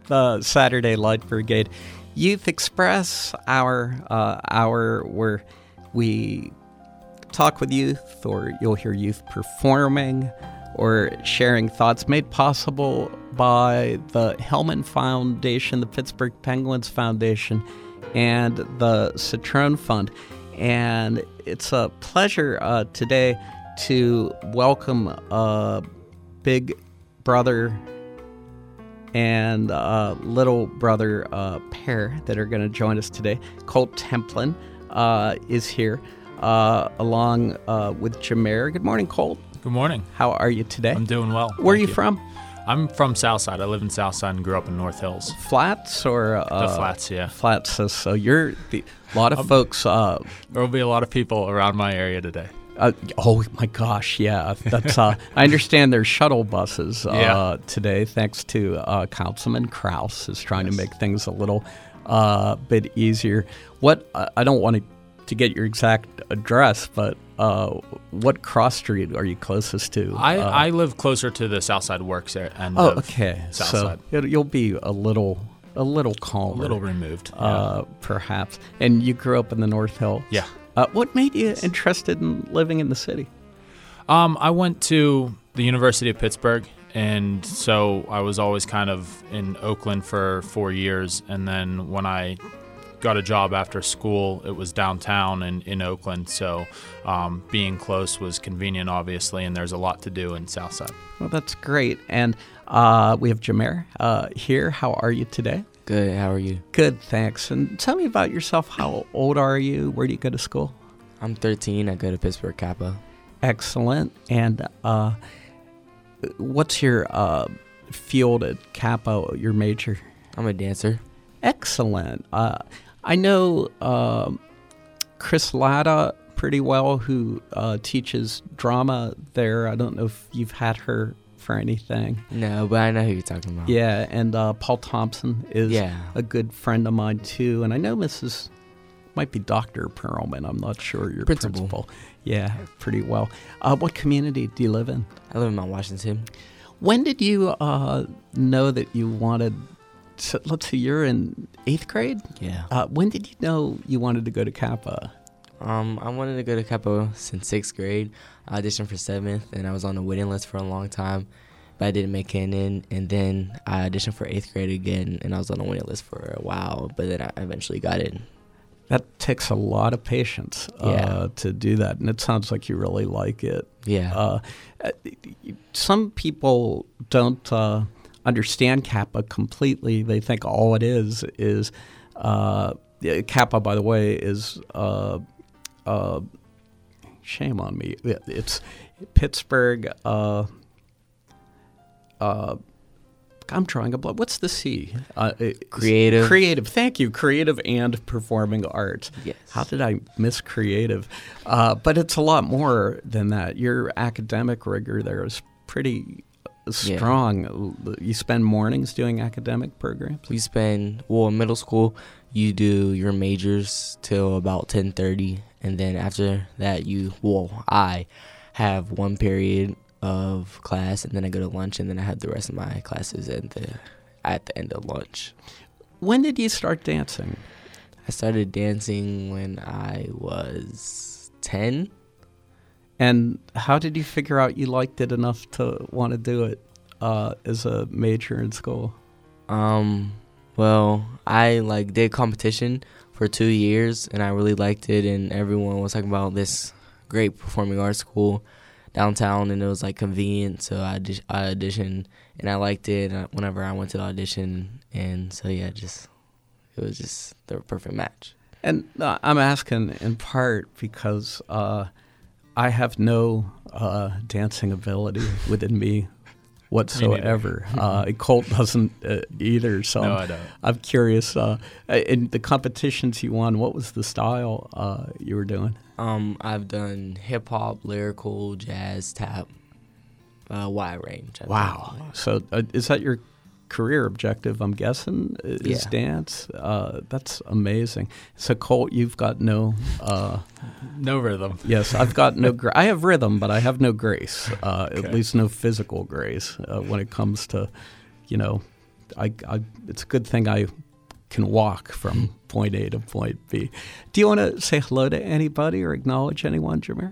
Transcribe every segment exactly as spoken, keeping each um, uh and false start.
the Saturday Light Brigade Youth Express hour, uh, hour where we talk with youth, or you'll hear youth performing or sharing thoughts, made possible by the Hellman Foundation, the Pittsburgh Penguins Foundation, and the Citron Fund. And it's a pleasure uh, today to welcome a big brother and uh, little brother uh, pair that are going to join us today. Colt Templin uh, is here uh, along uh, with Jameer. Good morning, Colt. Good morning. How are you today? I'm doing well. Where are you, you from? I'm from Southside. I live in Southside and grew up in North Hills. Flats or? Uh, the Flats, yeah. Flats. So, so you're the, a lot of um, folks. Uh, there will be a lot of people around my area today. Uh, oh my gosh, yeah. That's. Uh, I understand there's shuttle buses uh, yeah. today, thanks to uh, Councilman Kraus, is trying yes. to make things a little uh, bit easier. What uh, I don't want to to get your exact address, but uh, what cross street are you closest to? I, uh, I live closer to the Southside Works area. Oh, okay. Southside. So it, you'll be a little a little calmer, a little removed, yeah. uh, perhaps. And you grew up in the North Hills. Yeah. Uh, what made you interested in living in the city? Um, I went to the University of Pittsburgh, and so I was always kind of in Oakland for four years. And then when I got a job after school, it was downtown and in Oakland. So um, being close was convenient, obviously, and there's a lot to do in Southside. Well, that's great. And uh, we have Jameer uh, here. How are you today? Good. How are you? Good, thanks. And tell me about yourself. How old are you? Where do you go to school? I'm thirteen. I go to Pittsburgh Kappa. Excellent. And uh, what's your uh, field at Kappa, your major? I'm a dancer. Excellent. Uh, I know uh, Chris Latta pretty well, who uh, teaches drama there. I don't know if you've had her for anything. No, but I know who you're talking about. Yeah, and uh, Paul Thompson is yeah. a good friend of mine, too. And I know Missus might be Doctor Perlman. I'm not sure. Your principal. principal. Yeah, pretty well. Uh, what community do you live in? I live in Mount Washington. When did you uh, know that you wanted to, let's see, you're in eighth grade? Yeah. Uh, when did you know you wanted to go to Kappa? Um, I wanted to go to Kappa since sixth grade. I auditioned for seventh, and I was on the waiting list for a long time, but I didn't make it in. And then I auditioned for eighth grade again, and I was on the waiting list for a while, but then I eventually got in. That takes a lot of patience uh, yeah. to do that, and it sounds like you really like it. Yeah. Uh, some people don't uh, understand Kappa completely. They think all it is is uh, Kappa, by the way, is uh, uh, shame on me. It's Pittsburgh. Uh, uh, I'm drawing a blank. What's the C? Uh, creative. Creative. Thank you. Creative and performing arts. Yes. How did I miss creative? Uh, but it's a lot more than that. Your academic rigor there is pretty strong. Yeah. You spend mornings doing academic programs? We spend, well, in middle school, you do your majors till about ten thirty. And then after that, you, well, I have one period of class, and then I go to lunch, and then I have the rest of my classes at the at the end of lunch. When did you start dancing? I started dancing when I was ten. And how did you figure out you liked it enough to want to do it uh, as a major in school? Um, well, I like did competition for two years, and I really liked it, and everyone was talking about this great performing arts school downtown, and it was like convenient, so I, audi- I auditioned, and I liked it whenever I went to the audition, and so yeah, just it was just the perfect match. And uh, I'm asking in part because uh, I have no uh, dancing ability within me whatsoever. Me uh, Colt doesn't uh, either, so no, I'm, I don't. I'm curious. Uh, in the competitions you won, what was the style uh, you were doing? Um, I've done hip hop, lyrical, jazz, tap, uh, wide range. I wow! Think. So uh, is that your career objective? I'm guessing is yeah. dance. Uh, that's amazing. So Colt, you've got no uh, no rhythm. Yes, I've got no. Gra- I have rhythm, but I have no grace. Uh, okay. At least no physical grace uh, when it comes to, you know, I, I, it's a good thing I can walk from point A to point B. Do you want to say hello to anybody or acknowledge anyone, Jameer?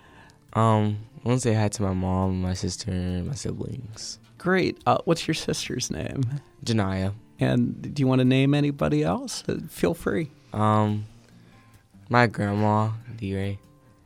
Um, I want to say hi to my mom, my sister, and my siblings. Great. Uh, what's your sister's name? Janaya. And do you want to name anybody else? Uh, feel free. Um, my grandma, D-Ray.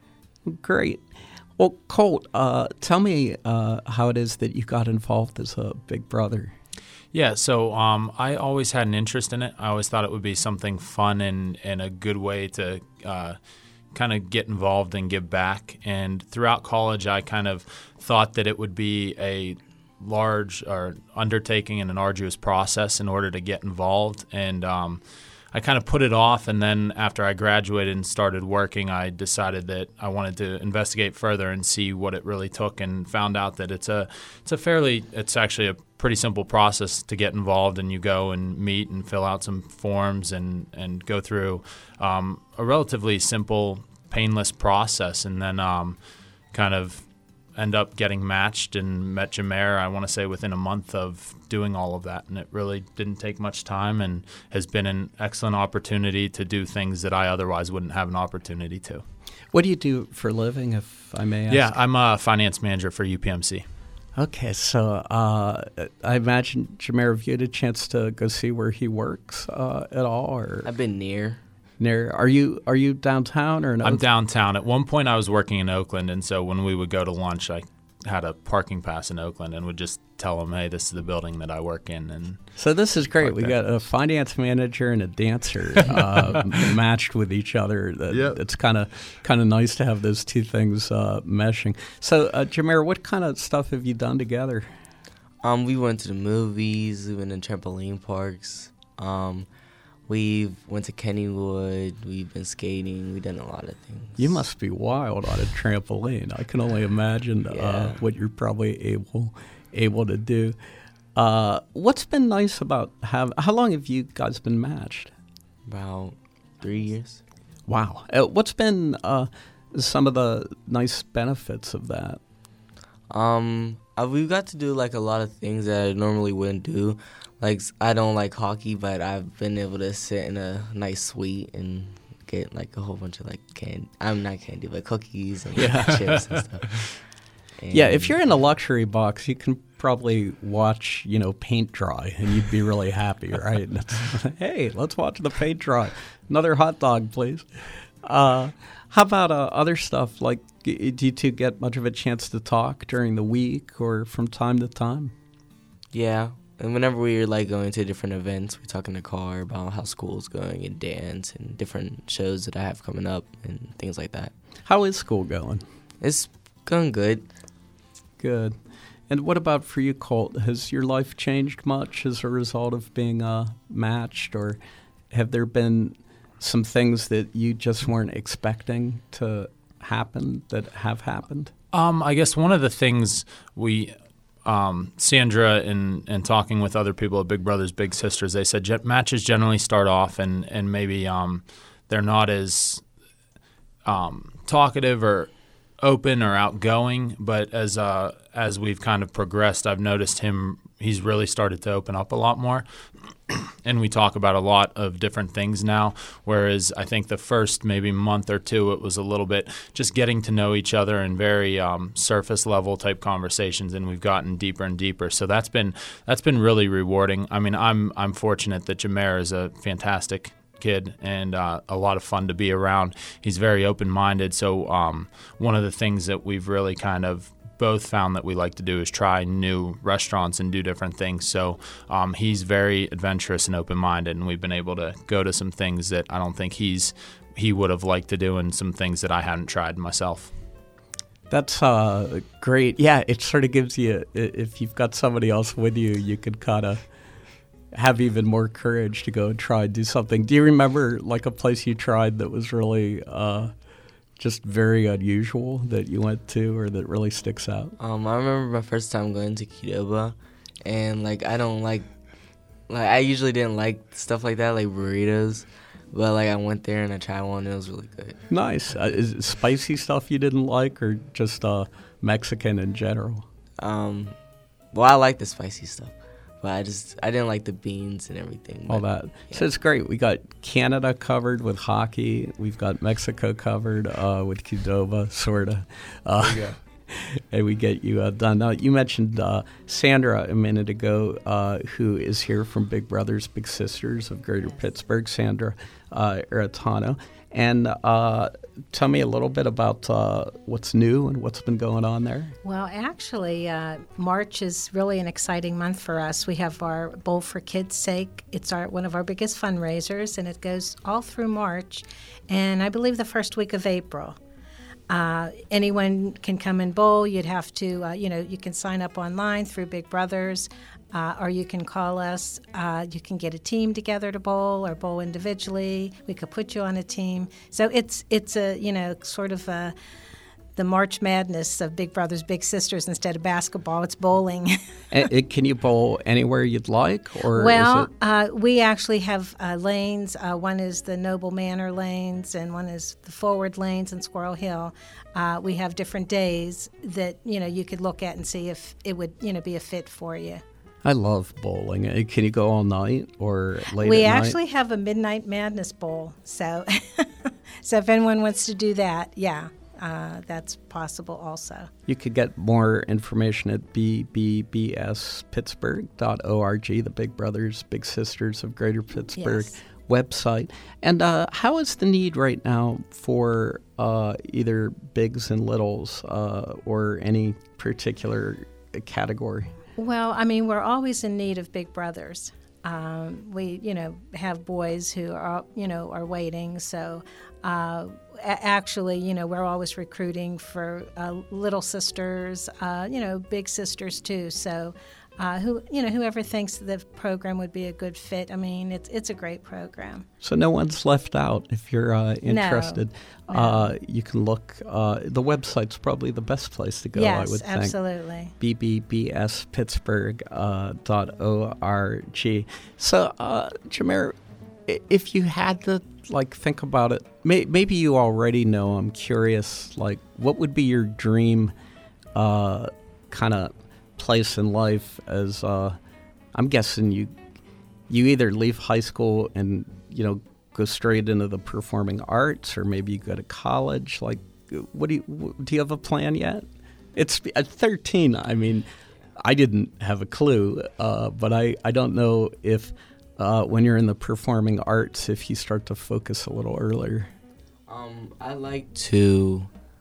Great. Well, Colt, uh, tell me uh, how it is that you got involved as a big brother. Yeah, so um, I always had an interest in it. I always thought it would be something fun and, and a good way to uh, kind of get involved and give back. And throughout college, I kind of thought that it would be a large or undertaking and an arduous process in order to get involved. And um, I kind of put it off, and then after I graduated and started working, I decided that I wanted to investigate further and see what it really took, and found out that it's a it's a fairly it's actually a pretty simple process to get involved. And you go and meet and fill out some forms and and go through um, a relatively simple, painless process, and then um, kind of end up getting matched and met Jameer, I want to say, within a month of doing all of that. And it really didn't take much time and has been an excellent opportunity to do things that I otherwise wouldn't have an opportunity to. What do you do for a living, if I may ask? Yeah, I'm a finance manager for U P M C. Okay, so uh, I imagine, Jameer, have you had a chance to go see where he works uh, at all? Or I've been near. Near, are you are you downtown or in I'm Oakland? downtown. At one point, I was working in Oakland, and so when we would go to lunch, I had a parking pass in Oakland and would just tell them, "Hey, this is the building that I work in." And so this is great. Park We there. got a finance manager and a dancer uh, matched with each other. That, Yep. It's kind of kind of nice to have those two things uh, meshing. So, uh, Jameer, what kind of stuff have you done together? Um, we went to the movies. We went to trampoline parks. Um, we've went to Kennywood. We've been skating. We've done a lot of things. You must be wild on a trampoline. I can only imagine uh, Yeah. what you're probably able able to do. Uh, what's been nice about have? How long have you guys been matched? About three years. Wow. Uh, what's been uh, some of the nice benefits of that? Um, uh, we got to do like a lot of things that I normally wouldn't do. Like s- I don't like hockey, but I've been able to sit in a nice suite and get like a whole bunch of like candy. I'm not candy, but cookies and Yeah. chips and stuff. And Yeah, if you're in a luxury box, you can probably watch, you know, paint dry, and you'd be really happy, right? And it's, hey, let's watch the paint dry. Another hot dog, please. Uh, how about uh, other stuff? Like, d- do you two get much of a chance to talk during the week or from time to time? Yeah, and whenever we're like going to different events, we talk in the car about how school's going and dance and different shows that I have coming up and things like that. How is school going? It's going good. Good. And what about for you, Colt? Has your life changed much as a result of being uh, matched, or have there been some things that you just weren't expecting to happen that have happened? Um, I guess one of the things we, um, Sandra and, and talking with other people at Big Brothers Big Sisters, they said ge- matches generally start off and, and maybe um, they're not as um, talkative or open or outgoing, but as uh, as we've kind of progressed, I've noticed him, he's really started to open up a lot more. And we talk about a lot of different things now, whereas I think the first maybe month or two, it was a little bit just getting to know each other and very um, surface level type conversations, and we've gotten deeper and deeper. So that's been that's been really rewarding. I mean, I'm I'm fortunate that Jameer is a fantastic kid and uh, a lot of fun to be around. He's very open-minded. So um, one of the things that we've really kind of both found that we like to do is try new restaurants and do different things. So um, he's very adventurous and open-minded, and we've been able to go to some things that I don't think he's he would have liked to do, and some things that I hadn't tried myself. That's uh, great. Yeah, it sort of gives you, i- if you've got somebody else with you, you could kind of have even more courage to go and try and do something. Do you remember like a place you tried that was really uh, just very unusual that you went to, or that really sticks out? Um, I remember my first time going to Qdoba, and like I don't like, like I usually didn't like stuff like that, like burritos, but like I went there and I tried one and it was really good. Nice. Uh, is it spicy stuff you didn't like, or just uh, Mexican in general? Um, well, I like the spicy stuff, but I just I didn't like the beans and everything. All but, that. yeah. So it's great. We got Canada covered with hockey. We've got Mexico covered uh, with Qdoba, sort of. Uh, and we get you uh, done. Now, you mentioned uh, Sandra a minute ago, uh, who is here from Big Brothers Big Sisters of Greater Pittsburgh, Sandra uh, Aretano. And uh, tell me a little bit about uh, what's new and what's been going on there. Well, actually, uh, March is really an exciting month for us. We have our Bowl for Kids' Sake. It's our one of our biggest fundraisers, and it goes all through March, and I believe the first week of April. Uh, anyone can come and bowl. You'd have to, uh, you know, you can sign up online through Big Brothers, uh, or you can call us. Uh, you can get a team together to bowl or bowl individually. We could put you on a team. So it's it's a, you know, sort of a, the March Madness of Big Brothers Big Sisters. Instead of basketball, it's bowling. And, and can you bowl anywhere you'd like, or well, is it... uh, we actually have uh, lanes. Uh, one is the Noble Manor lanes, and one is the Forward lanes in Squirrel Hill. Uh, we have different days that you know you could look at and see if it would you know be a fit for you. I love bowling. Uh, Can you go all night or late We at night? actually have a Midnight Madness Bowl, so so if anyone wants to do that, yeah. Uh, that's possible also. You could get more information at b b b s pittsburgh dot org, the Big Brothers Big Sisters of Greater Pittsburgh Yes. website. And uh, how is the need right now for uh, either bigs and littles uh, or any particular category? Well, I mean, we're always in need of big brothers. Um, we, you know, have boys who are, you know, are waiting. So, uh, a- actually, you know, we're always recruiting for uh, little sisters, uh, you know, big sisters too. So, uh, who, you know, whoever thinks the program would be a good fit. I mean, it's it's a great program. So no one's left out. If you're uh, interested, No. Uh, you can look. Uh, the website's probably the best place to go, yes, I would think. absolutely. b b b s pittsburgh dot org. So, uh, Jameer, i- if you had to like think about it, may- maybe you already know. I'm curious. Like, what would be your dream, uh, kind of place in life? As uh, I'm guessing you, you either leave high school and you know go straight into the performing arts, or maybe you go to college. Like, what do you do? You have a plan yet? It's at thirteen. I mean, I didn't have a clue, uh, but I, I don't know if uh, when you're in the performing arts, if you start to focus a little earlier. Um, I like to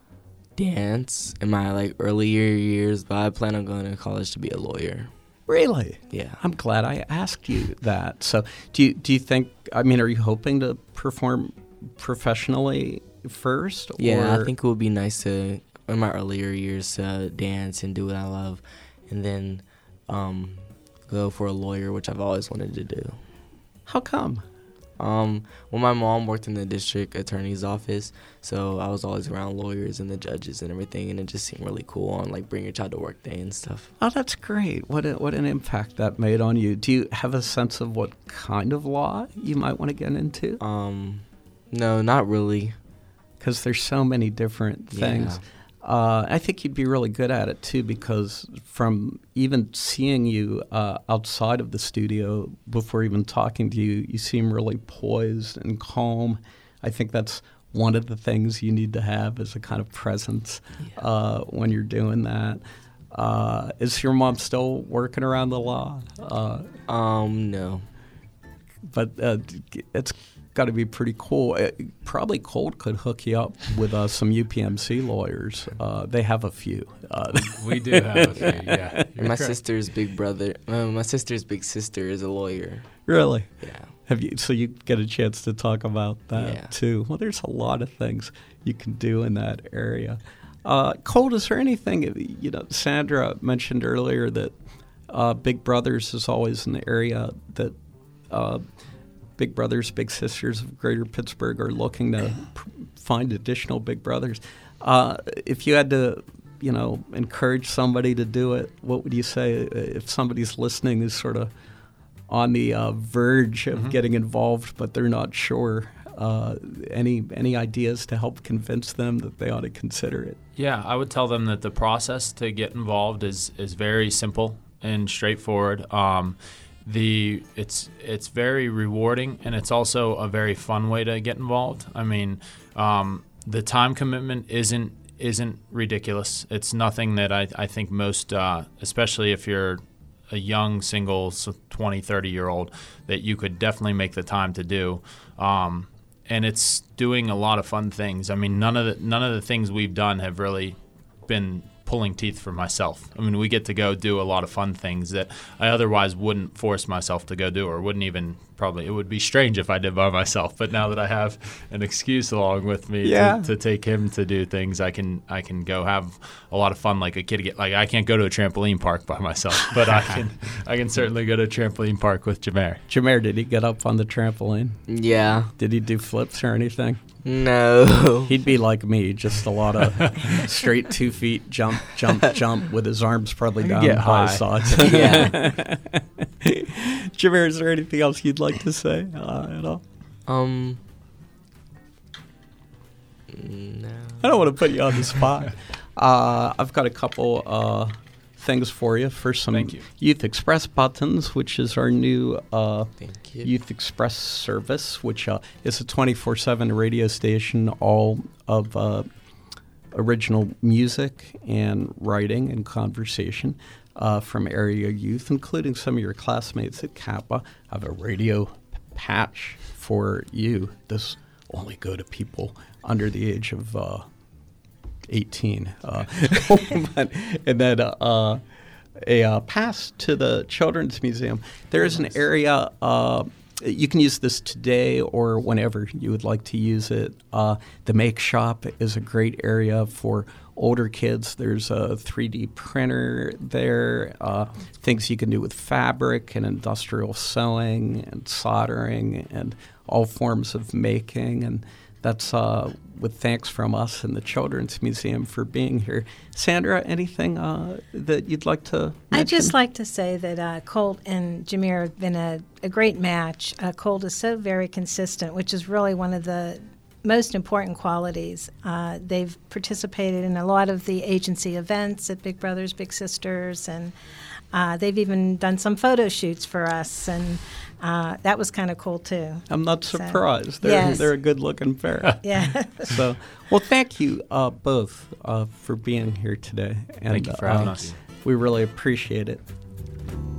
dance in my like earlier years, but I plan on going to college to be a lawyer. Really? Yeah. I'm glad I asked you that. So, do you do you think? I mean, are you hoping to perform professionally first? Yeah, or? I think it would be nice to, in my earlier years, to dance and do what I love, and then um, go for a lawyer, which I've always wanted to do. How come? Um, well, my mom worked in the district attorney's office, so I was always around lawyers and the judges and everything, and it just seemed really cool on like Bring Your Child to Work Day and stuff. Oh, that's great. What a, what an impact that made on you. Do you have a sense of what kind of law you might want to get into? Um, no, not really. Because there's so many different things. Yeah. Uh, I think you'd be really good at it, too, because from even seeing you uh, outside of the studio, before even talking to you, you seem really poised and calm. I think that's one of the things you need to have as a kind of presence Yeah. uh, when you're doing that. Uh, is your mom still working around the law? Uh, Um, no. but uh, it's got to be pretty cool. Uh, probably Colt could hook you up with uh, some U P M C lawyers. Uh, they have a few. Uh, We do have a few, yeah. And my sister's big brother, uh, my sister's big sister is a lawyer. really? Yeah. Have you? So you get a chance to talk about that Yeah. too. Well, there's a lot of things you can do in that area. Uh, Colt, is there anything? You know, Sandra mentioned earlier that uh, Big Brothers is always an area that. Uh, Big Brothers, Big Sisters of Greater Pittsburgh are looking to pr- find additional Big Brothers. Uh, if you had to, you know, encourage somebody to do it, what would you say if somebody's listening is sort of on the uh, verge of Mm-hmm. getting involved, but they're not sure? Uh, any any ideas to help convince them that they ought to consider it? Yeah, I would tell them that the process to get involved is, is very simple and straightforward. Um, the it's it's very rewarding, and it's also a very fun way to get involved. I mean, um, the time commitment isn't isn't ridiculous. It's nothing that I, I think most, uh, especially if you're a young single twenty, thirty year old, that you could definitely make the time to do. Um, and it's doing a lot of fun things. I mean, none of the none of the things we've done have really been pulling teeth for myself. I mean, we get to go do a lot of fun things that I otherwise wouldn't force myself to go do, or wouldn't even probably. It would be strange if I did by myself. But now that I have an excuse along with me Yeah. to, to take him to do things, I can I can go have a lot of fun like a kid. Get like I can't go to a trampoline park by myself, but I can I can certainly go to a trampoline park with Jameer. Jameer, did he get up on the trampoline? Yeah. Did he do flips or anything? No. He'd be like me, just a lot of straight two feet jump, jump, jump with his arms probably I could down get by high. his sides. Yeah. Jameer, is there anything else you'd like to say uh, at all? Um. No. I don't want to put you on the spot. Uh, I've got a couple uh, things for you. First, some Thank you. Youth Express buttons, which is our new uh, Thank you. Youth Express service, which uh, is a twenty-four seven radio station, all of uh, original music and writing and conversation uh, from area youth, including some of your classmates at Kappa. I have a radio patch for you. This only go to people under the age of uh, eighteen. Uh, but, and then uh, a uh, pass to the Children's Museum. There's an area, uh, you can use this today or whenever you would like to use it. Uh, the Make Shop is a great area for older kids. There's a three D printer there, uh, things you can do with fabric and industrial sewing and soldering and all forms of making. And that's uh, with thanks from us and the Children's Museum for being here. Sandra, anything uh, that you'd like to mention? I'd just like to say that uh, Colt and Jameer have been a, a great match. Uh, Colt is so very consistent, which is really one of the most important qualities. Uh, they've participated in a lot of the agency events at Big Brothers Big Sisters, and uh, they've even done some photo shoots for us, and uh, that was kind of cool too. I'm not So, surprised. They're, yes. they're a good-looking pair. Yeah. So, well, thank you uh, both uh, for being here today. And, Thank you for having uh, us. We really appreciate it.